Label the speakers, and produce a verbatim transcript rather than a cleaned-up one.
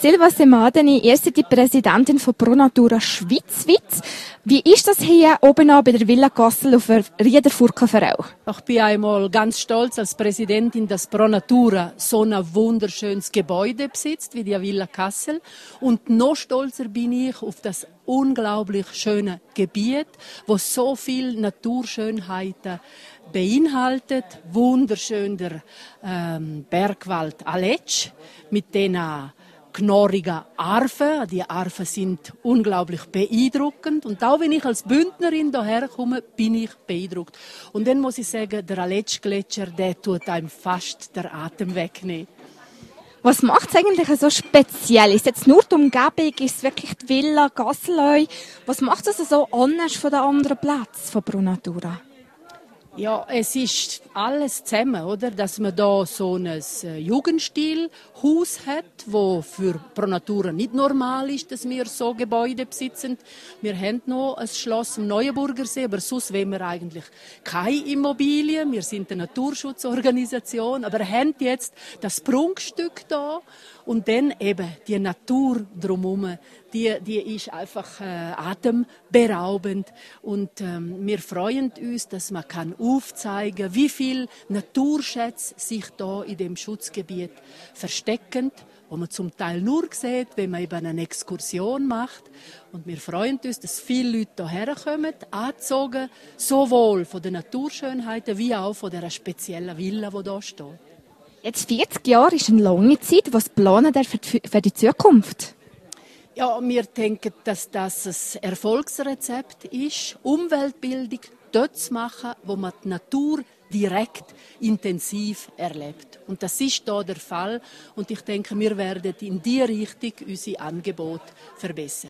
Speaker 1: Silva Semadeni, ihr seid die Präsidentin von ProNatura Schweizwitz. Wie ist das hier oben an bei der Villa Kassel auf der Riederfurkenverau?
Speaker 2: Ich bin einmal ganz stolz als Präsidentin, dass ProNatura so ein wunderschönes Gebäude besitzt wie die Villa Kassel. Und noch stolzer bin ich auf das unglaublich schöne Gebiet, wo so viel Naturschönheiten beinhaltet. Wunderschön der ähm, Bergwald Aletsch mit den knorrigen Arfen. Die Arfen sind unglaublich beeindruckend. Und auch wenn ich als Bündnerin hierher komme, bin ich beeindruckt. Und dann muss ich sagen, der Aletsch-Gletscher, der tut einem fast den Atem wegnehmen.
Speaker 1: Was macht es eigentlich so speziell? Ist es jetzt nur die Umgebung? Ist es wirklich die Villa Gasseleu? Was macht es so anders von den anderen Plätzen von ProNatura?
Speaker 2: Ja, es ist alles zusammen, oder? Dass man da so ein Jugendstilhaus hat, wo für ProNatura nicht normal ist, dass wir so Gebäude besitzen. Wir haben noch ein Schloss am Neuenburgersee, aber sonst wollen wir eigentlich keine Immobilien. Wir sind eine Naturschutzorganisation, aber haben jetzt das Prunkstück da und dann eben die Natur drumherum. Die, die ist einfach äh, atemberaubend und ähm, wir freuen uns, dass man kann aufzeigen, wie viel Naturschätze sich da in dem Schutzgebiet verstecken, wo man zum Teil nur sieht, wenn man eben eine Exkursion macht. Und wir freuen uns, dass viele Leute hierher kommen, angezogen, sowohl von den Naturschönheiten wie auch von der speziellen Villa, die hier steht.
Speaker 1: Jetzt vierzig Jahre ist eine lange Zeit. Was planen ihr für die Zukunft?
Speaker 2: Ja, wir denken, dass das ein Erfolgsrezept ist, Umweltbildung dort zu machen, wo man die Natur direkt intensiv erlebt. Und das ist hier der Fall. Und ich denke, wir werden in diese Richtung unsere Angebote verbessern.